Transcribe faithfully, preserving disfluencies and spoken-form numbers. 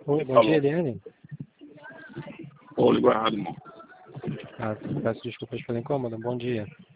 Oi, bom dia, Falou. Eliane. Pô, ligou errado, irmão. Ah, peço desculpas pelo incômodo. Bom dia.